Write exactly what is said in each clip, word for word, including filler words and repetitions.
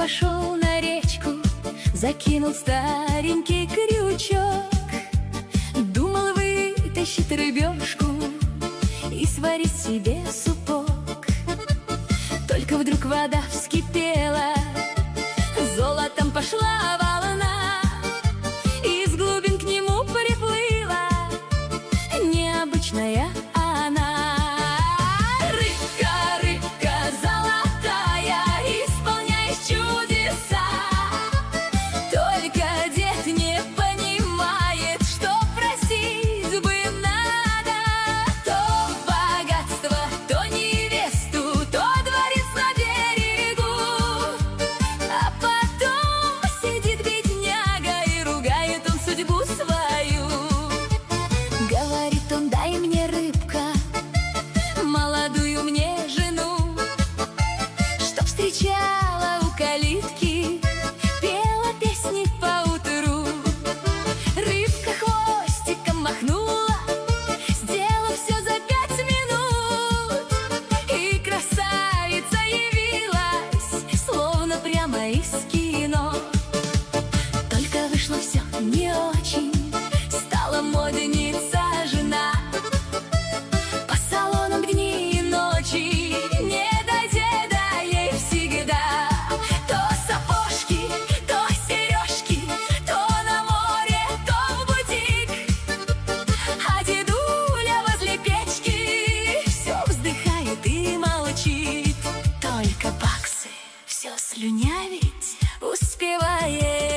пошел на речку, закинул старенький крючок. Думал вытащить рыбешку и сварить себе супок. Только вдруг вода вскипела, золотом пошла волна, и из глубин к нему приплыла необычная она. Рыбка, рыбка золотая, исполняешь чудеса. Только дед не понимает, что просить бы надо. То богатство, то невесту, то дворец на берегу. А потом сидит бедняга и ругает он судьбу свою. Говорит он: дай мне, рыбка, молодую мне жену, чтоб встречала у калитки, пела песни поутру. Рыбка хвостиком махнула, сделав все за пять минут, и красавица явилась, словно прямо из кино. Только вышло все не очень, стала модница жена. По салонам дни и ночи, не до деда ей всегда. То сапожки, то сережки, то на море, то в бутик. А дедуля возле печки все вздыхает и молчит. Только баксы все слюнявить успевает.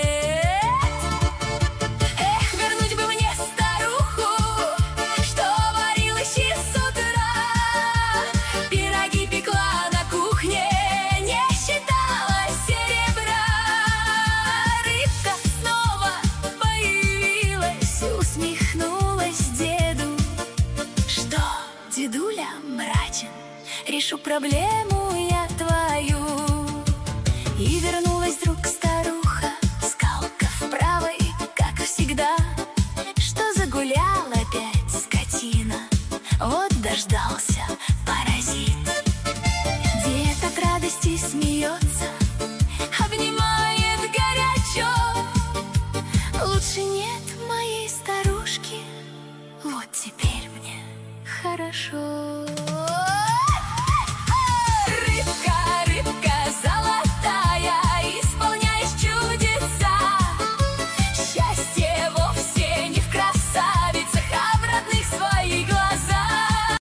Эх, вернуть бы мне старуху, что варила щи с утра, пироги пекла на кухне, не считала серебра. Рыбка снова появилась, усмехнулась деду. Что, дедуля мрачен, решу проблему я твою. И вернулась вдруг старуха, скалка в правой, как всегда. Что загулял опять скотина, вот дождался паразит. Дед от радости смеется, обнимает горячо. Лучше нет моей старушки, вот теперь мне хорошо.